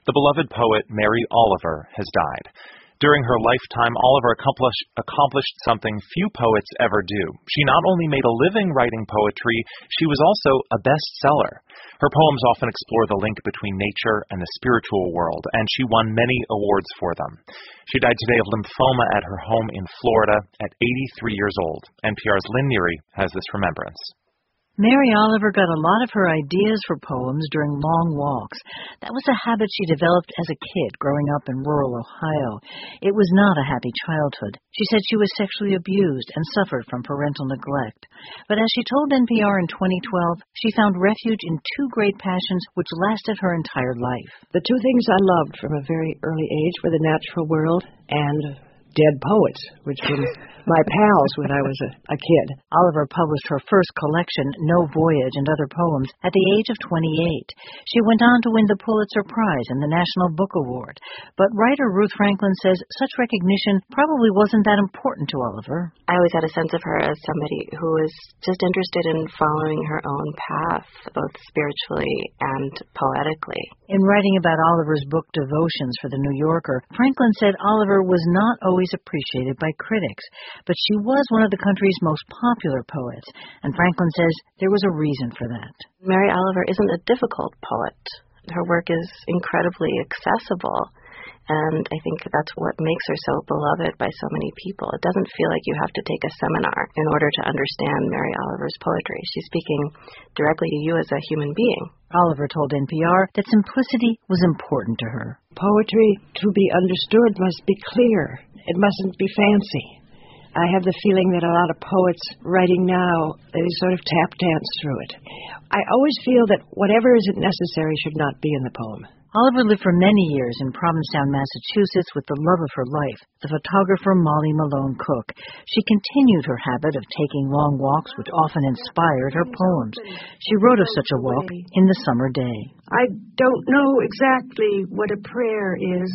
The beloved poet Mary Oliver has died. During her lifetime, Oliver accomplished something few poets ever do. She not only made a living writing poetry, she was also a bestseller. Her poems often explore the link between nature and the spiritual world, and she won many awards for them. She died today of lymphoma at her home in Florida at 83 years old. NPR's Lynn Neary has this remembrance. Mary Oliver got a lot of her ideas for poems during long walks. That was a habit she developed as a kid growing up in rural Ohio. It was not a happy childhood. She said she was sexually abused and suffered from parental neglect. But as she told NPR in 2012, she found refuge in two great passions which lasted her entire life. The two things I loved from a very early age were the natural world and dead poets, which were my pals when I was a kid. Oliver published her first collection, No Voyage and Other Poems, at the age of 28. She went on to win the Pulitzer Prize and the National Book Award. But writer Ruth Franklin says such recognition probably wasn't that important to Oliver. I always had a sense of her as somebody who was just interested in following her own path, both spiritually and poetically. In writing about Oliver's book Devotions for The New Yorker, Franklin said Oliver was not always appreciated by critics, but she was one of the country's most popular poets, and Franklin says there was a reason for that. Mary Oliver isn't a difficult poet. Her work is incredibly accessible, and I think that's what makes her so beloved by so many people. It doesn't feel like you have to take a seminar in order to understand Mary Oliver's poetry. She's speaking directly to you as a human being. Oliver told NPR that simplicity was important to her. Poetry, to be understood, must be clear. It mustn't be fancy. I have the feeling that a lot of poets writing now, they sort of tap dance through it. I always feel that whatever isn't necessary should not be in the poem. Oliver lived for many years in Provincetown, Massachusetts with the love of her life, the photographer Molly Malone Cook. She continued her habit of taking long walks, which often inspired her poems. She wrote of such a walk in the summer day. I don't know exactly what a prayer is.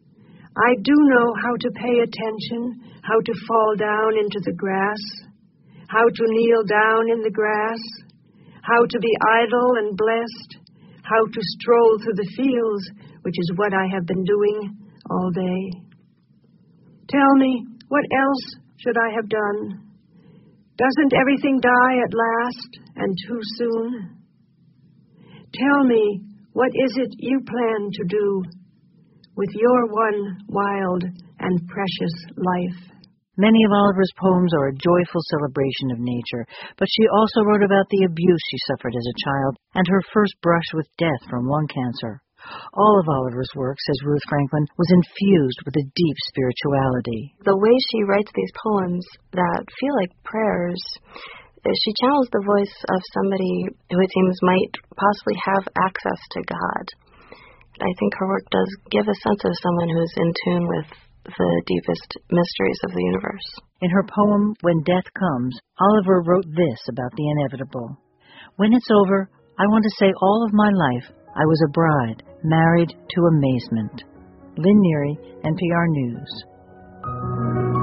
I do know how to pay attention, how to fall down into the grass, how to kneel down in the grass, how to be idle and blessed, how to stroll through the fields, which is what I have been doing all day. Tell me, what else should I have done? Doesn't everything die at last and too soon? Tell me, what is it you plan to do with your one wild and precious life? Many of Oliver's poems are a joyful celebration of nature, but she also wrote about the abuse she suffered as a child and her first brush with death from lung cancer. All of Oliver's work, says Ruth Franklin, was infused with a deep spirituality. The way she writes these poems that feel like prayers, she channels the voice of somebody who it seems might possibly have access to God. I think her work does give a sense of someone who's in tune with the deepest mysteries of the universe. In her poem, When Death Comes, Oliver wrote this about the inevitable. When it's over, I want to say all of my life I was a bride, married to amazement. Lynn Neary, NPR News.